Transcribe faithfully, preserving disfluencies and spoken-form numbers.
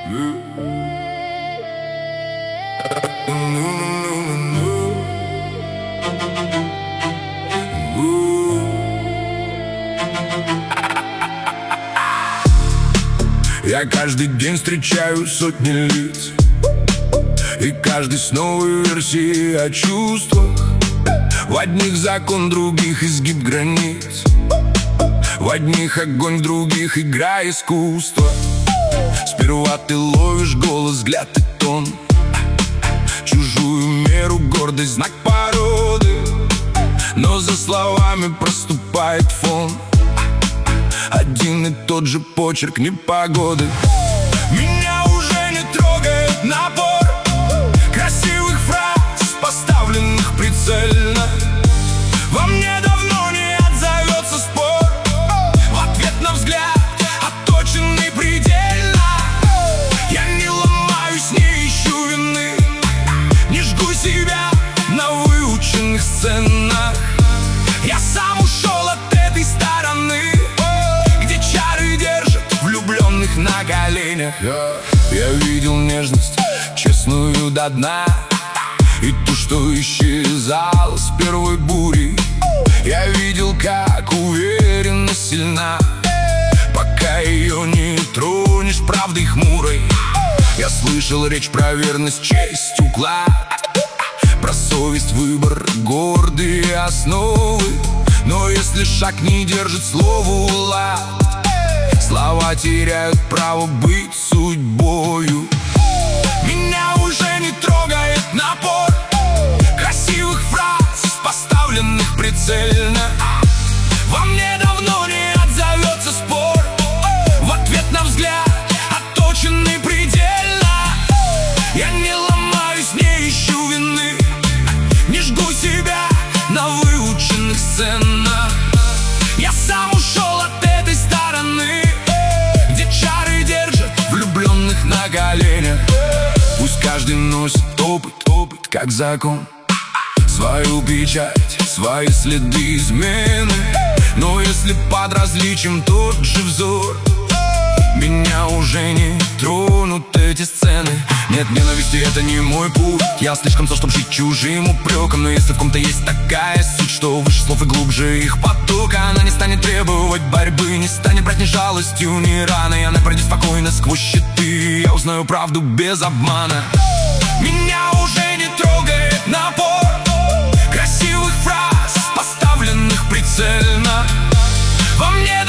Я каждый день встречаю сотни лиц, и каждый с новой версией о чувствах. В одних закон, других изгиб границ, в одних огонь, в других игра искусства. Сперва ты ловишь голос, взгляд и тон, чужую меру, гордость, знак породы. Но за словами проступает фон, один и тот же почерк непогоды. Меня уже не трогает напор красивых фраз, поставленных прицельно. Во мне давно не отзовется спор, в ответ на взгляд, отточенный предельно. Я не ломаюсь, не ищу вины, не жгу себя на выученных сценах. Я сам ушел от этой стороны, где чары держат влюбленных на коленях. Я видел нежность, честную до дна, и ту, что исчезала с первой бури. Я видел, как уверенно сильна, пока ее не тронешь правдой хмурой. Я слышал речь про верность, честь, уклад, про совесть, выбор, гордые основы. Но если шаг не держит слову лад, слова теряют право быть судьбою. Меня уже не трогает напор красивых фраз, поставленных прицельно. Во мне давно не отзовется спор, в ответ на взгляд, отточенный предельно. Я не ломаюсь, не ищу вины, не жгу себя на выученных сценах. Я сам ушел от этой стороны, где чары держат влюбленных на коленях. Пусть каждый носит опыт, опыт как закон, свою печать, свои следы измены. Но если под различием тот же взор, меня уже не тронут эти сцены. Нет, ненависти — это не мой путь, я слишком зол, чтоб жить чужим упреком. Но если в ком-то есть такая суть, что выше слов и глубже их потока, она не станет требовать борьбы, не станет брать ни жалостью, ни раной. Она пройдет спокойно сквозь щиты, я узнаю правду без обмана. Меня уже не трогает напор красивых фраз, поставленных прицельно. Во мне